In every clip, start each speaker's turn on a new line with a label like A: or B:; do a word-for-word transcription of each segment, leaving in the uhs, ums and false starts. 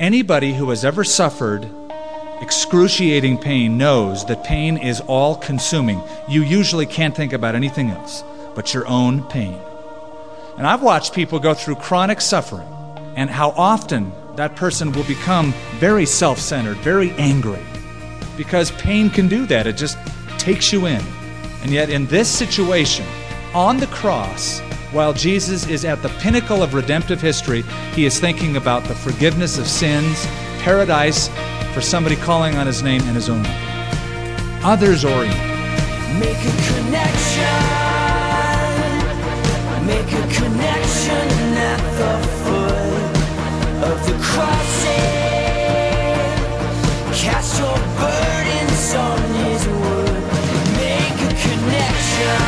A: Anybody who has ever suffered excruciating pain knows that pain is all-consuming. You usually can't think about anything else but your own pain. And I've watched people go through chronic suffering, and how often that person will become very self-centered, very angry, because pain can do that. It just takes you in. And yet in this situation, on the cross, while Jesus is at the pinnacle of redemptive history, he is thinking about the forgiveness of sins, paradise for somebody calling on his name and his own name. Others oriented.
B: Make a connection. Make a connection at the foot of the cross. Cast your burdens on his wood. Make a connection.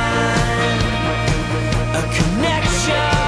B: A connection.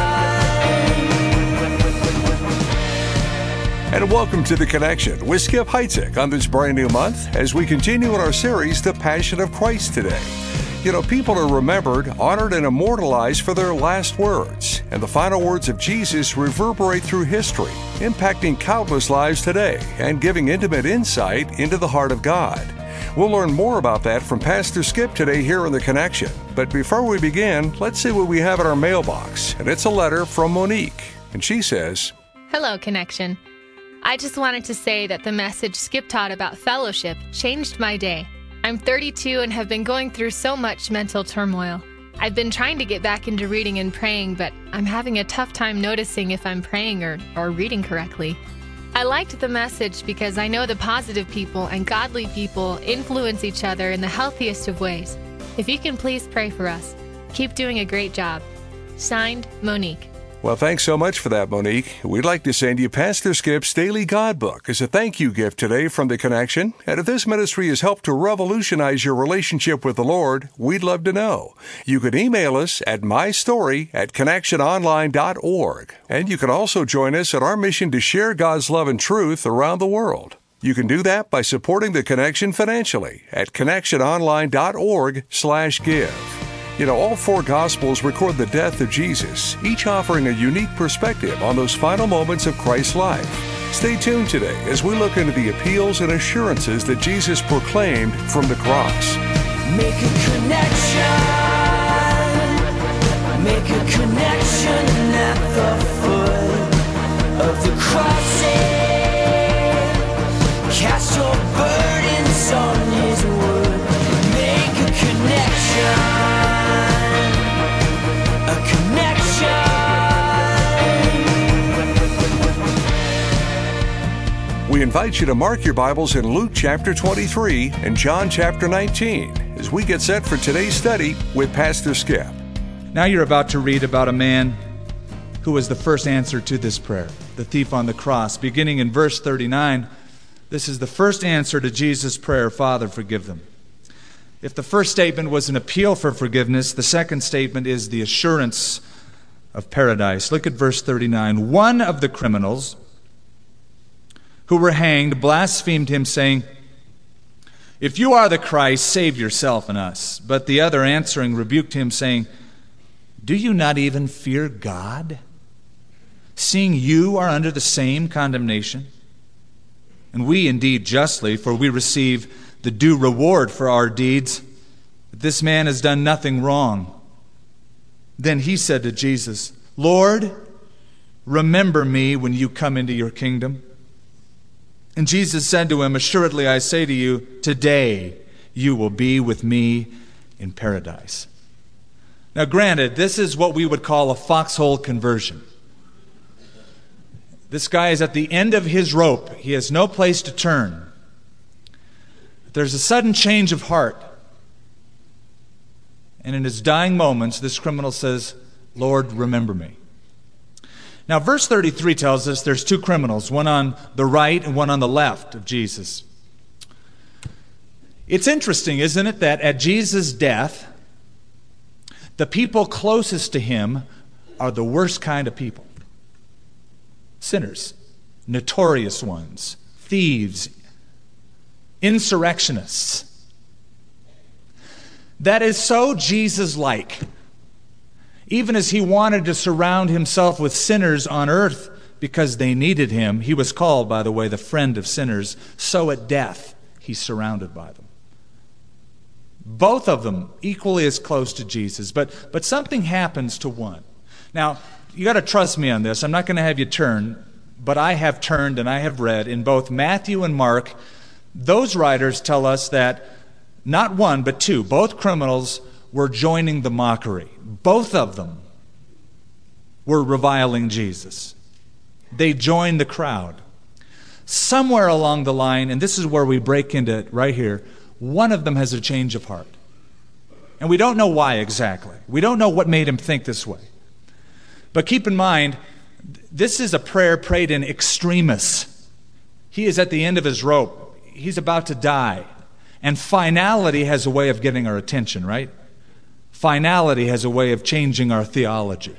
C: And welcome to The Connection with Skip Heitzig on this brand new month as we continue in our series, The Passion of Christ today. You know, people are remembered, honored, and immortalized for their last words. And the final words of Jesus reverberate through history, impacting countless lives today and giving intimate insight into the heart of God. We'll learn more about that from Pastor Skip today here on The Connection. But before we begin, let's see what we have in our mailbox. And it's a letter from Monique. And she says,
D: Hello, Connection. I just wanted to say that the message Skip taught about fellowship changed my day. I'm thirty-two and have been going through so much mental turmoil. I've been trying to get back into reading and praying, but I'm having a tough time noticing if I'm praying or, or reading correctly. I liked the message because I know the positive people and godly people influence each other in the healthiest of ways. If you can please pray for us. Keep doing a great job. Signed, Monique.
C: Well, thanks so much for that, Monique. We'd like to send you Pastor Skip's Daily God Book as a thank you gift today from The Connection. And if this ministry has helped to revolutionize your relationship with the Lord, we'd love to know. You can email us at mystory at connection online dot org. And you can also join us in our mission to share God's love and truth around the world. You can do that by supporting The Connection financially at connection online dot org slash give. You know, all four Gospels record the death of Jesus, each offering a unique perspective on those final moments of Christ's life. Stay tuned today as we look into the appeals and assurances that Jesus proclaimed from the cross.
B: Make a connection. Make a connection at the foot of the cross. Cast your burdens on his wood. Make a connection.
C: We invite you to mark your Bibles in Luke chapter twenty-three and John chapter nineteen as we get set for today's study with Pastor Skip.
A: Now you're about to read about a man who was the first answer to this prayer, the thief on the cross. Beginning in verse thirty-nine, this is the first answer to Jesus' prayer, Father, forgive them. If the first statement was an appeal for forgiveness, the second statement is the assurance of paradise. Look at verse thirty-nine. One of the criminals who were hanged blasphemed him, saying, If you are the Christ, save yourself and us. But the other answering rebuked him, saying, Do you not even fear God, seeing you are under the same condemnation? And we indeed justly, for we receive the due reward for our deeds. But this man has done nothing wrong. Then he said to Jesus, Lord, remember me when you come into your kingdom. And Jesus said to him, Assuredly I say to you, today you will be with me in paradise. Now granted, this is what we would call a foxhole conversion. This guy is at the end of his rope. He has no place to turn. There's a sudden change of heart. And in his dying moments, this criminal says, Lord, remember me. Now, verse thirty-three tells us there's two criminals, one on the right and one on the left of Jesus. It's interesting, isn't it, that at Jesus' death, the people closest to him are the worst kind of people. Sinners, notorious ones, thieves, insurrectionists. That is so Jesus-like. Even as he wanted to surround himself with sinners on earth because they needed him. He was called, by the way, the friend of sinners. So at death, he's surrounded by them. Both of them equally as close to Jesus, but, but something happens to one. Now, you got to trust me on this. I'm not going to have you turn, but I have turned and I have read in both Matthew and Mark. Those writers tell us that not one, but two, both criminals were joining the mockery. Both of them were reviling Jesus. They joined the crowd. Somewhere along the line, and this is where we break into it right here, one of them has a change of heart. And we don't know why exactly. We don't know what made him think this way. But keep in mind, this is a prayer prayed in extremis. He is at the end of his rope. He's about to die. And finality has a way of getting our attention, right? Finality has a way of changing our theology.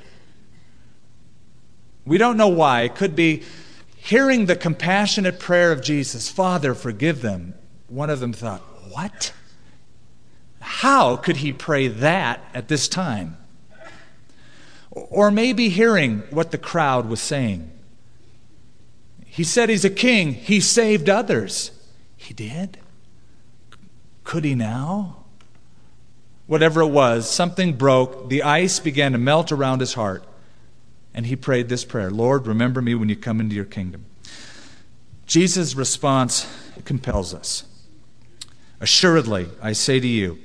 A: We don't know why. It could be hearing the compassionate prayer of Jesus, Father, forgive them. One of them thought, what? How could he pray that at this time? Or maybe hearing what the crowd was saying. He said he's a king. He saved others. He did? Could he now? Whatever it was, something broke. The ice began to melt around his heart. And he prayed this prayer, Lord, remember me when you come into your kingdom. Jesus' response compels us. Assuredly, I say to you,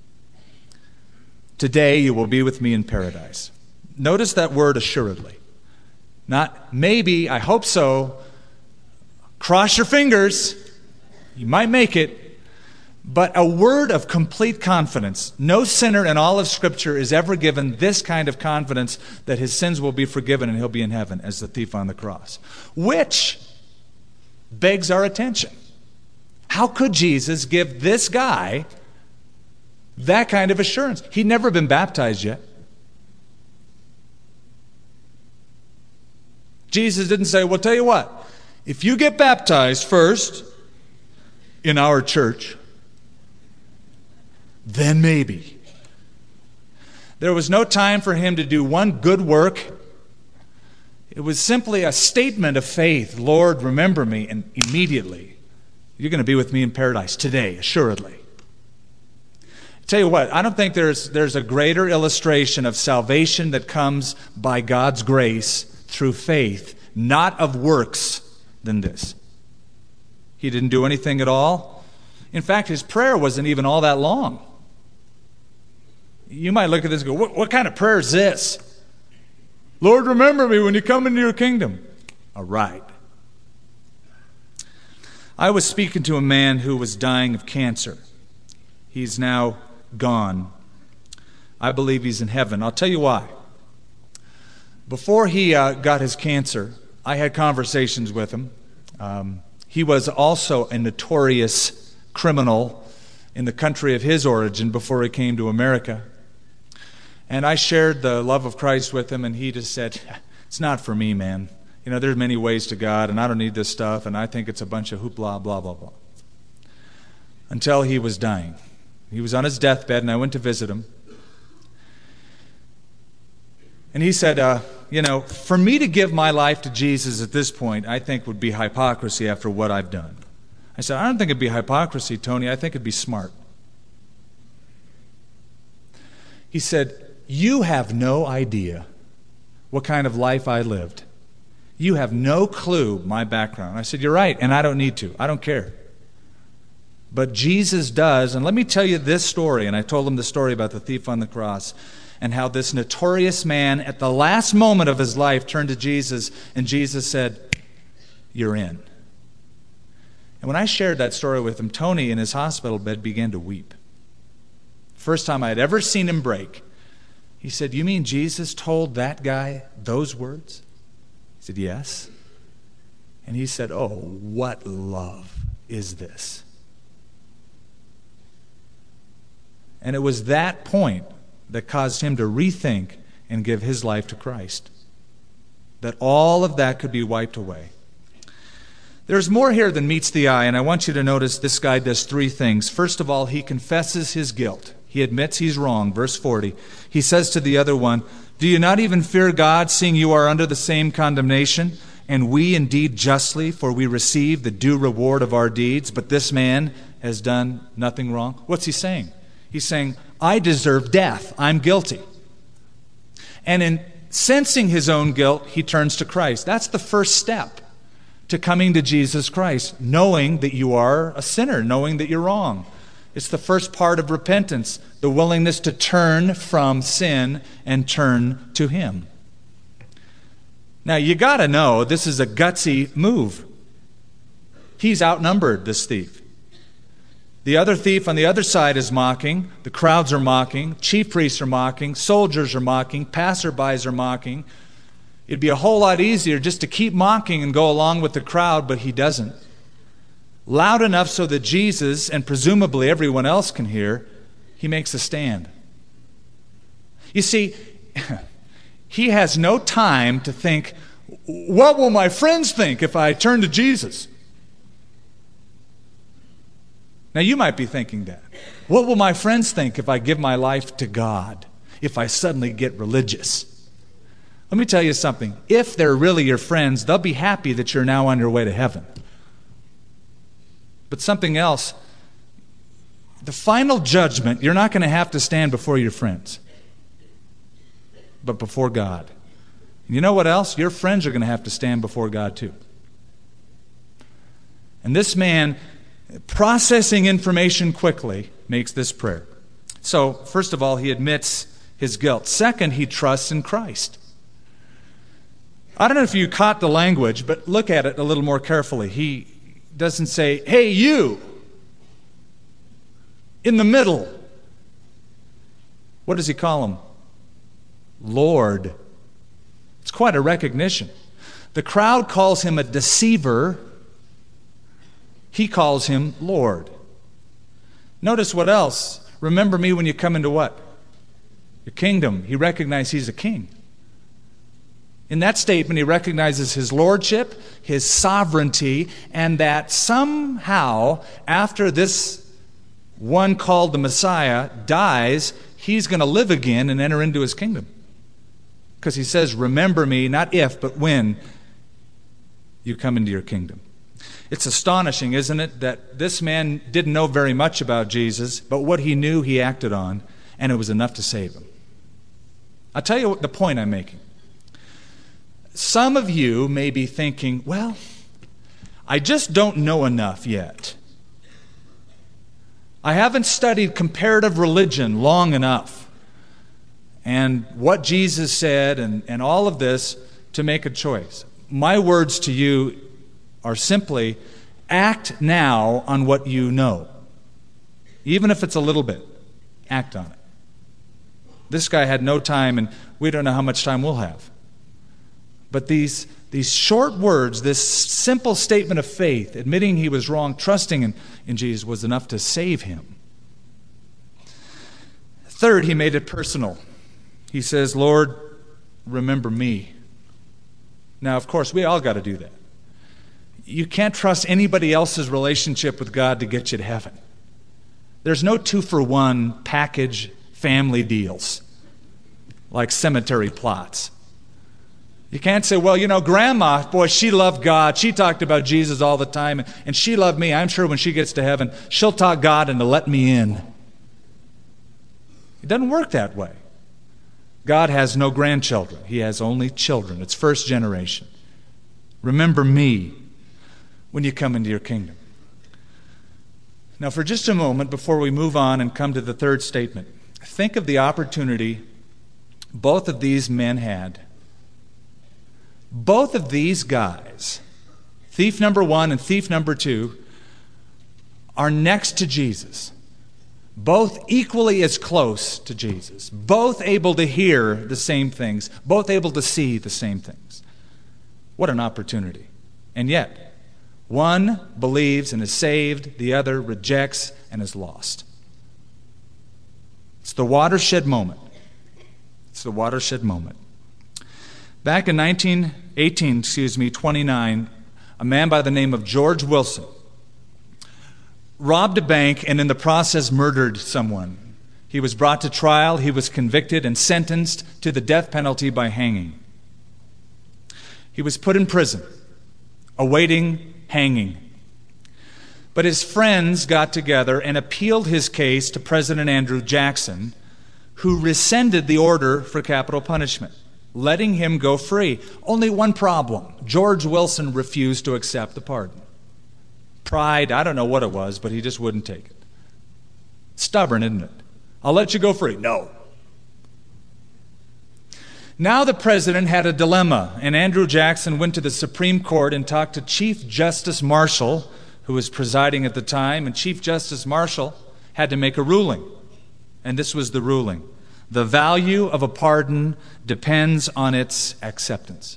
A: today you will be with me in paradise. Notice that word assuredly. Not maybe, I hope so. Cross your fingers. You might make it. But a word of complete confidence. No sinner in all of Scripture is ever given this kind of confidence that his sins will be forgiven and he'll be in heaven as the thief on the cross. Which begs our attention. How could Jesus give this guy that kind of assurance? He'd never been baptized yet. Jesus didn't say, well, tell you what, if you get baptized first in our church, then maybe. There was no time for him to do one good work. It was simply a statement of faith. Lord, remember me, and immediately, you're going to be with me in paradise today, assuredly. Tell you what, I don't think there's, there's a greater illustration of salvation that comes by God's grace through faith, not of works, than this. He didn't do anything at all. In fact, his prayer wasn't even all that long. You might look at this and go, what, what kind of prayer is this? Lord, remember me when you come into your kingdom. All right. I was speaking to a man who was dying of cancer. He's now gone. I believe he's in heaven. I'll tell you why. Before he uh, got his cancer, I had conversations with him. Um, he was also a notorious criminal in the country of his origin before he came to America. And I shared the love of Christ with him, and he just said, it's not for me, man. You know, there's many ways to God, and I don't need this stuff, and I think it's a bunch of hoopla, blah, blah, blah. Until he was dying. He was on his deathbed, and I went to visit him. And he said, uh, you know, for me to give my life to Jesus at this point, I think would be hypocrisy after what I've done. I said, I don't think it'd be hypocrisy, Tony. I think it'd be smart. He said, you have no idea what kind of life I lived. You have no clue my background. I said, you're right, and I don't need to. I don't care. But Jesus does, and let me tell you this story. And I told him the story about the thief on the cross and how this notorious man at the last moment of his life turned to Jesus, and Jesus said, you're in. And when I shared that story with him, Tony in his hospital bed began to weep. First time I had ever seen him break. He said, you mean Jesus told that guy those words? I said, yes. And he said, oh, what love is this? And it was that point that caused him to rethink and give his life to Christ. That all of that could be wiped away. There's more here than meets the eye, and I want you to notice this guy does three things. First of all, he confesses his guilt. He admits he's wrong. Verse forty. He says to the other one, do you not even fear God, seeing you are under the same condemnation? and we indeed justly, for we receive the due reward of our deeds, but this man has done nothing wrong. What's he saying? He's saying, I deserve death. I'm guilty. And in sensing his own guilt, he turns to Christ. That's the first step to coming to Jesus Christ, knowing that you are a sinner, knowing that you're wrong. It's the first part of repentance, the willingness to turn from sin and turn to Him. Now, you got to know this is a gutsy move. He's outnumbered, this thief. The other thief on the other side is mocking. The crowds are mocking. Chief priests are mocking. Soldiers are mocking. Passerbys are mocking. It'd be a whole lot easier just to keep mocking and go along with the crowd, but he doesn't. Loud enough so that Jesus and presumably everyone else can hear, he makes a stand. You see, he has no time to think, what will my friends think if I turn to Jesus? Now you might be thinking that. What will my friends think if I give my life to God? If I suddenly get religious? Let me tell you something. If they're really your friends, they'll be happy that you're now on your way to heaven. But something else, the final judgment, you're not going to have to stand before your friends, but before God. And you know what else? Your friends are going to have to stand before God too. And this man, processing information quickly, makes this prayer. So, first of all, he admits his guilt. Second, he trusts in Christ. I don't know if you caught the language, but look at it a little more carefully. He doesn't say, hey, you, in the middle. What does he call him? Lord. It's quite a recognition. The crowd calls him a deceiver. He calls him Lord. Notice what else. Remember me when you come into what? Your kingdom. He recognizes he's a king. In that statement, he recognizes his lordship, his sovereignty, and that somehow, after this one called the Messiah dies, he's going to live again and enter into his kingdom. Because he says, remember me, not if, but when you come into your kingdom. It's astonishing, isn't it, that this man didn't know very much about Jesus, but what he knew he acted on, and it was enough to save him. I'll tell you what the point I'm making. Some of you may be thinking, well, I just don't know enough yet. I haven't studied comparative religion long enough and what Jesus said and, and all of this to make a choice. My words to you are simply, act now on what you know. Even if it's a little bit, act on it. This guy had no time, and we don't know how much time we'll have. But these, these short words, this simple statement of faith, admitting he was wrong, trusting in, in Jesus, was enough to save him. Third, he made it personal. He says, Lord, remember me. Now, of course, we all got to do that. You can't trust anybody else's relationship with God to get you to heaven. There's no two-for-one package family deals like cemetery plots. You can't say, well, you know, Grandma, boy, she loved God. She talked about Jesus all the time, and she loved me. I'm sure when she gets to heaven, she'll talk God into let me in. It doesn't work that way. God has no grandchildren. He has only children. It's first generation. Remember me when you come into your kingdom. Now, for just a moment, before we move on and come to the third statement, think of the opportunity both of these men had. Both of these guys, thief number one and thief number two, are next to Jesus. Both equally as close to Jesus. Both able to hear the same things. Both able to see the same things. What an opportunity. And yet, one believes and is saved, the other rejects and is lost. It's the watershed moment. It's the watershed moment. Back in nineteen eighteen, excuse me, twenty-nine, a man by the name of George Wilson robbed a bank and in the process murdered someone. He was brought to trial, he was convicted and sentenced to the death penalty by hanging. He was put in prison. awaiting hanging. But his friends got together and appealed his case to President Andrew Jackson, who rescinded the order for capital punishment, letting him go free. Only one problem: George Wilson refused to accept the pardon. Pride, I don't know what it was, but he just wouldn't take it. Stubborn, isn't it? I'll let you go free. No. Now the president had a dilemma, and Andrew Jackson went to the Supreme Court and talked to Chief Justice Marshall, who was presiding at the time, and Chief Justice Marshall had to make a ruling. And this was the ruling: the value of a pardon depends on its acceptance.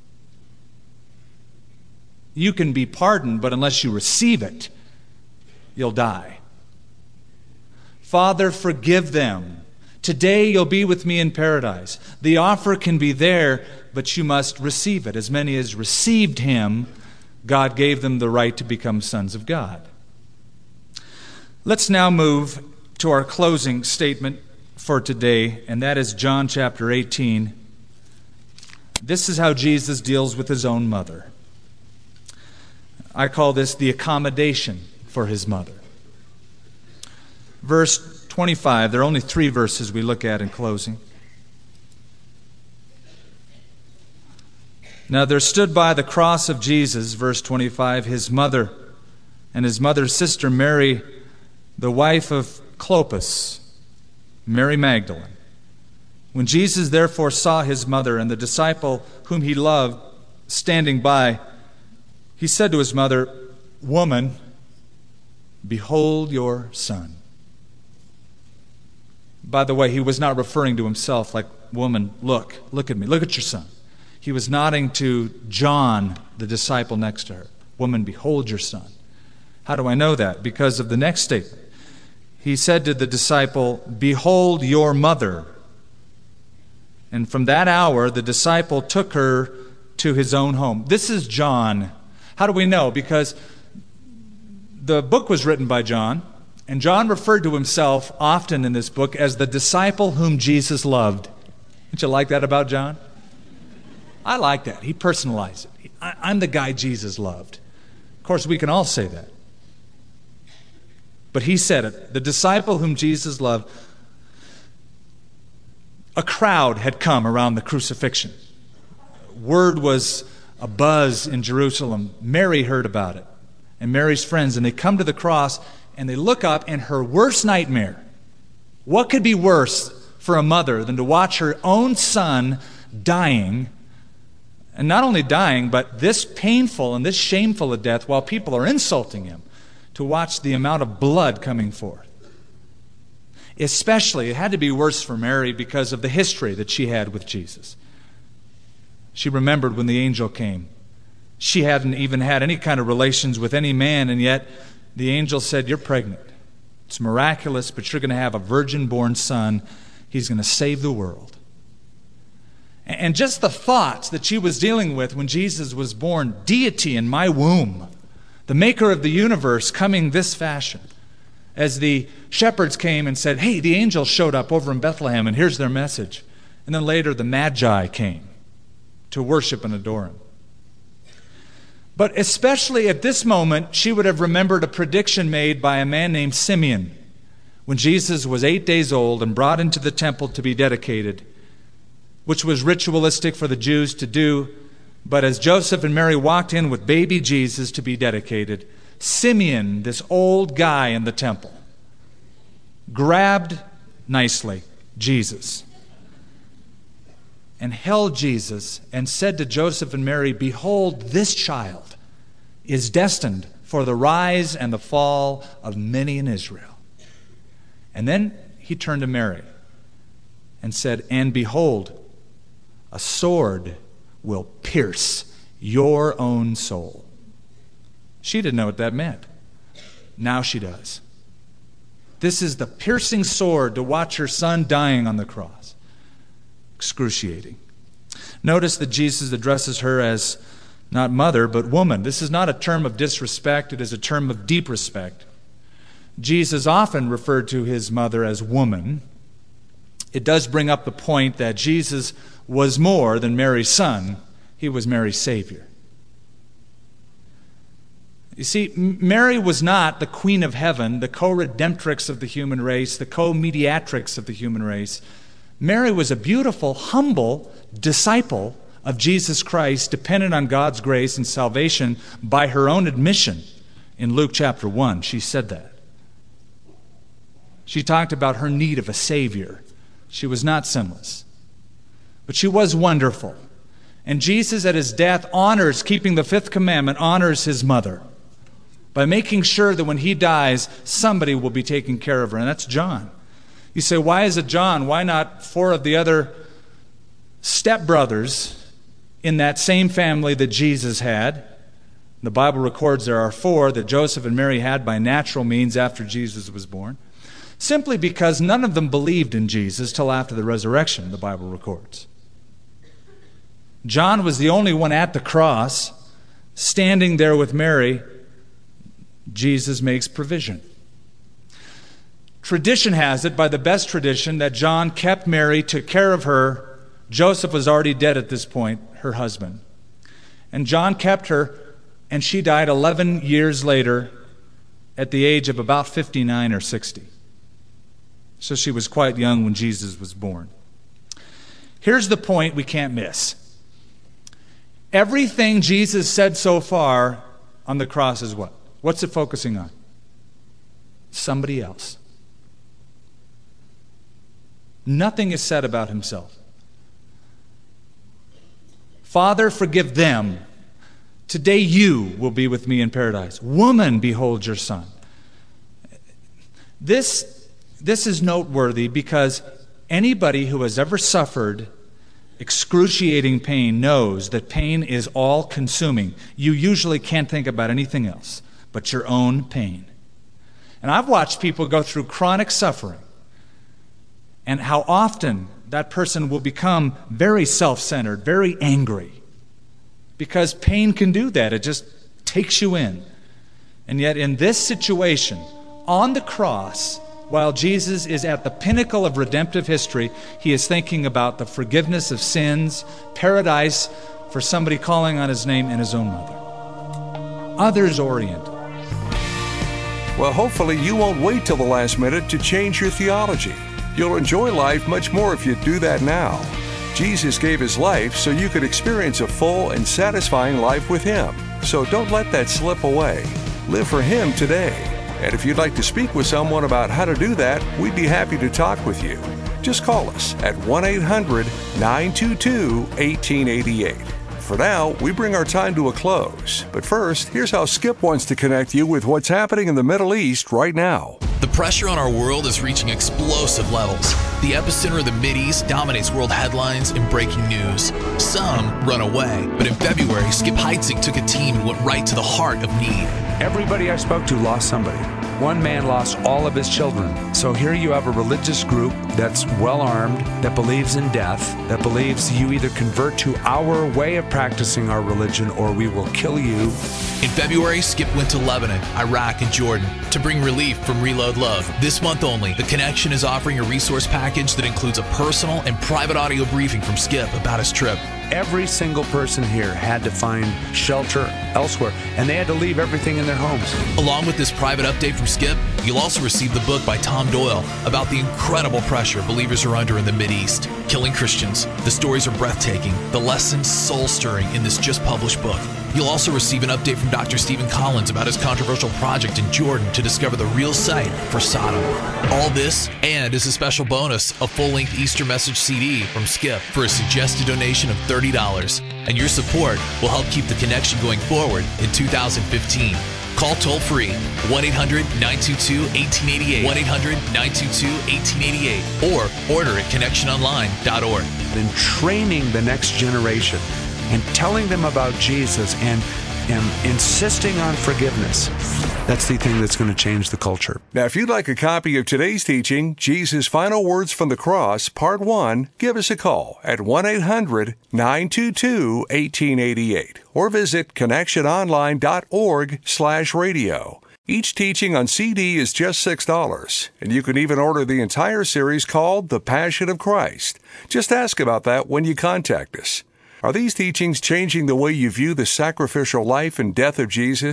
A: You can be pardoned, but unless you receive it, you'll die. Father, forgive them. Today you'll be with me in paradise. The offer can be there, but you must receive it. As many as received him, God gave them the right to become sons of God. Let's now move to our closing statement for today, and that is John chapter eighteen. This is how Jesus deals with his own mother. I call this the accommodation for his mother. Verse twenty-five, there are only three verses we look at in closing. Now there stood by the cross of Jesus, verse twenty-five, his mother and his mother's sister Mary, the wife of Clopas, Mary Magdalene. When Jesus therefore saw his mother and the disciple whom he loved standing by, he said to his mother, "Woman, behold your son." By the way, he was not referring to himself like, "Woman, look, look at me, look at your son." He was nodding to John, the disciple next to her. "Woman, behold your son." How do I know that? Because of the next statement. He said to the disciple, "Behold your mother." And from that hour, the disciple took her to his own home. This is John. How do we know? Because the book was written by John, and John referred to himself often in this book as the disciple whom Jesus loved. Don't you like that about John? I like that. He personalized it. I, I'm the guy Jesus loved. Of course, we can all say that. But he said it, the disciple whom Jesus loved. A crowd had come around the crucifixion. Word was a buzz in Jerusalem. Mary heard about it, and Mary's friends, and they come to the cross, and they look up, and her worst nightmare. What could be worse for a mother than to watch her own son dying, and not only dying, but this painful and this shameful a death while people are insulting him, to watch the amount of blood coming forth. Especially, it had to be worse for Mary because of the history that she had with Jesus. She remembered when the angel came. She hadn't even had any kind of relations with any man, and yet the angel said, "You're pregnant. It's miraculous, but you're going to have a virgin-born son. He's going to save the world." And just the thoughts that she was dealing with when Jesus was born, deity in my womb, the maker of the universe coming this fashion. As the shepherds came and said, "Hey, the angels showed up over in Bethlehem, and here's their message." And then later the Magi came to worship and adore him. But especially at this moment, she would have remembered a prediction made by a man named Simeon when Jesus was eight days old and brought into the temple to be dedicated, which was ritualistic for the Jews to do. But as Joseph and Mary walked in with baby Jesus to be dedicated, Simeon, this old guy in the temple, grabbed nicely Jesus and held Jesus and said to Joseph and Mary, "Behold, this child is destined for the rise and the fall of many in Israel." And then he turned to Mary and said, "And behold, a sword will pierce your own soul." She didn't know what that meant. Now she does. This is the piercing sword to watch her son dying on the cross. Excruciating. Notice that Jesus addresses her as not mother, but woman. This is not a term of disrespect. It is a term of deep respect. Jesus often referred to his mother as woman. It does bring up the point that Jesus was more than Mary's son. He was Mary's Savior. You see, Mary was not the queen of heaven, the co-redemptrix of the human race, the co-mediatrix of the human race. Mary was a beautiful, humble disciple of Jesus Christ, dependent on God's grace and salvation by her own admission. In Luke chapter one, she said that. She talked about her need of a Savior. She was not sinless, but she was wonderful. And Jesus at his death honors, keeping the fifth commandment, honors his mother by making sure that when he dies, somebody will be taking care of her, and that's John. You say, why is it John? Why not four of the other stepbrothers in that same family that Jesus had? The Bible records there are four that Joseph and Mary had by natural means after Jesus was born. Simply because none of them believed in Jesus till after the resurrection, the Bible records. John was the only one at the cross, standing there with Mary. Jesus makes provision. Tradition has it, by the best tradition, that John kept Mary, took care of her. Joseph was already dead at this point, her husband. And John kept her, and she died eleven years later at the age of about fifty-nine or sixty. So she was quite young when Jesus was born. Here's the point we can't miss. Everything Jesus said so far on the cross is what? What's it focusing on? Somebody else. Nothing is said about himself. Father, forgive them. Today you will be with me in paradise. Woman, behold your son. This, this is noteworthy because anybody who has ever suffered excruciating pain knows that pain is all-consuming. You usually can't think about anything else but your own pain. And I've watched people go through chronic suffering, and how often that person will become very self-centered, very angry, because pain can do that. It just takes you in. And yet in this situation, on the cross, while Jesus is at the pinnacle of redemptive history, he is thinking about the forgiveness of sins, paradise for somebody calling on his name, and his own mother. Others-oriented.
C: Well, hopefully you won't wait till the last minute to change your theology. You'll enjoy life much more if you do that now. Jesus gave his life so you could experience a full and satisfying life with him. So don't let that slip away. Live for him today. And if you'd like to speak with someone about how to do that, we'd be happy to talk with you. Just call us at one eight hundred nine two two one eight eight eight. For now, we bring our time to a close. But first, here's how Skip wants to connect you with what's happening in the Middle East right now.
E: The pressure on our world is reaching explosive levels. The epicenter of the Mideast dominates world headlines and breaking news. Some run away, but in February, Skip Heitzig took a team and went right to the heart of need.
F: Everybody I spoke to lost somebody. One man lost all of his children. So here you have a religious group that's well-armed, that believes in death, that believes you either convert to our way of practicing our religion or we will kill you.
E: In February, Skip went to Lebanon, Iraq, and Jordan to bring relief from Reload Love. This month only, The Connection is offering a resource package that includes a personal and private audio briefing from Skip about his trip.
F: Every single person here had to find shelter elsewhere, and they had to leave everything in their homes.
E: Along with this private update from Skip, you'll also receive the book by Tom Doyle about the incredible pressure believers are under in the Mideast, killing Christians. The stories are breathtaking, the lessons soul-stirring in this just published book. You'll also receive an update from Doctor Stephen Collins about his controversial project in Jordan to discover the real site for Sodom. All this, and as a special bonus, a full-length Easter message C D from Skip for a suggested donation of thirty dollars. And your support will help keep the connection going forward in two thousand fifteen. Call toll-free one eight hundred nine two two one eight eight eight, one eight hundred nine two two one eight eight eight, or order at connection online dot org.
F: And training the next generation and telling them about Jesus and, and insisting on forgiveness. That's the thing that's going to change the culture.
C: Now, if you'd like a copy of today's teaching, Jesus' Final Words from the Cross, Part one, give us a call at one eight hundred nine two two one eight eight eight or visit connection online dot org slash radio. Each teaching on C D is just six dollars, and you can even order the entire series called The Passion of Christ. Just ask about that when you contact us. Are these teachings changing the way you view the sacrificial life and death of Jesus?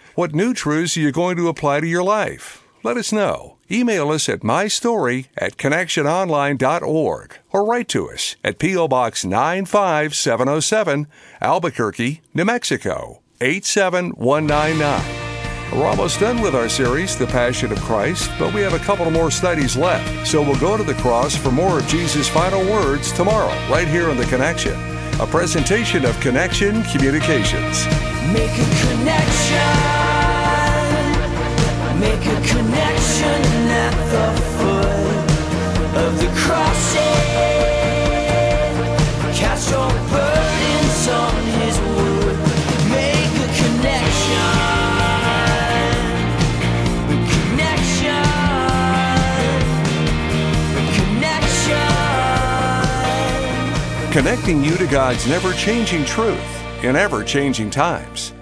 C: What new truths are you going to apply to your life? Let us know. Email us at mystory at connection online dot org or write to us at P O. Box nine five seven oh seven, Albuquerque, New Mexico, eight seven one nine nine. We're almost done with our series, The Passion of Christ, but we have a couple more studies left, so we'll go to the cross for more of Jesus' final words tomorrow, right here on The Connection, a presentation of Connection Communications.
B: Make a connection. Make a connection at the foot of the cross. Cast your burdens on His wood. Make a connection. Connection. Connection.
C: Connecting you to God's never-changing truth in ever-changing times.